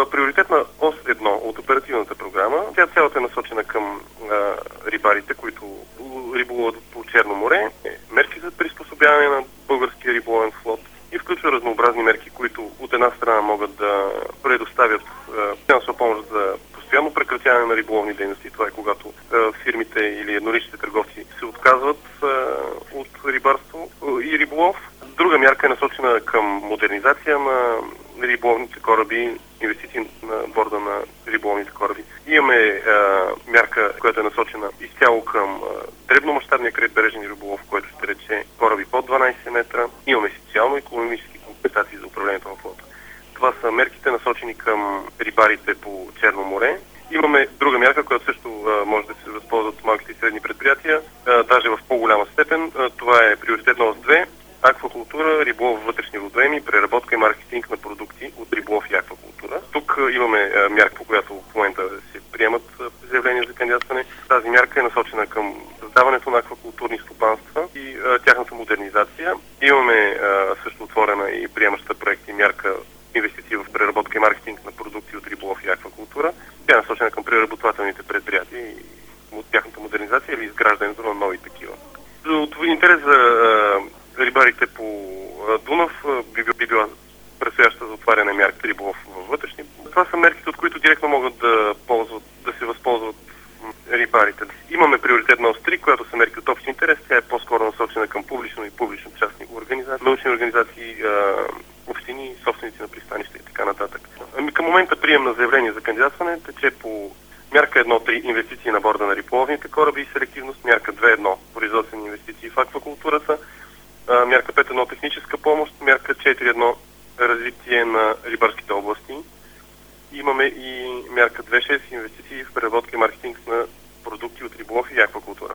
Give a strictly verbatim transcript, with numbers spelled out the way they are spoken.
приоритетна ос едно от оперативната програма, тя цялата е насочена към а, рибарите, които риболуват по Черно море, мерки за приспособяване на българския риболовен флот и включва разнообразни мерки, които от една страна могат да предоставят финансова помощ за постоянно прекратяване на риболовни дейности. Това е когато а, фирмите или едноличните търговци се отказват а, от рибарство и риболов. Друга мярка е насочена към модернизация на риболовните кораби, инвестиции на борда на риболовните кораби. Имаме а, мярка, която е насочена изцяло към а, дребномащабния крайбрежен риболов, който ще рече кораби под дванайсет метра. Имаме социално-икономически компенсации за управлението на флота. Това са мерките насочени към рибарите по Черно море. Имаме друга мярка, която също а, може да се възползват малките и средни предприятия, а, даже в по-голяма степен. А, това е приоритетна ос две. Аквакултура, риболов в вътрешни водоеми, преработка и маркетинг на продукти от риболов и аквакултура. Тук а, имаме а, мярка, по която в момента се приемат а, заявления за кандидатстване. Тази мярка е насочена към създаването на аквакултурни стопанства и а, тяхната модернизация. Имаме а, също отворена и приемаща проект и мярка инвестиции в преработка и маркетинг на продукти от риболов и аквакултура. Тя е насочена към преработвателните предприятия и от тяхната модернизация или изграждането на нови такива. От интерес за рибарите по Дунав би, би била предстояща за отваряне мярката риболов във вътрешни. Това са мерките, от които директно могат да ползват, да се възползват рибарите. Имаме приоритетна ос три, която са мерки от общ интерес. Тя е по-скоро насочена към публично и публично-частни организации, научни организации, общини, собственици на пристанища и така нататък. Ами към момента прием на заявление за кандидатстване тече по мярка едно три инвестиции на борда на риболовните кораби и селективност, мярка две едно производствени инвестиции в аквакултурата, мярка пет едно техническа помощ, мярка четири едно развитие на рибарските области. Имаме и мярка две шест инвестиции в преработка и маркетинг на продукти от риболов и аквакултура.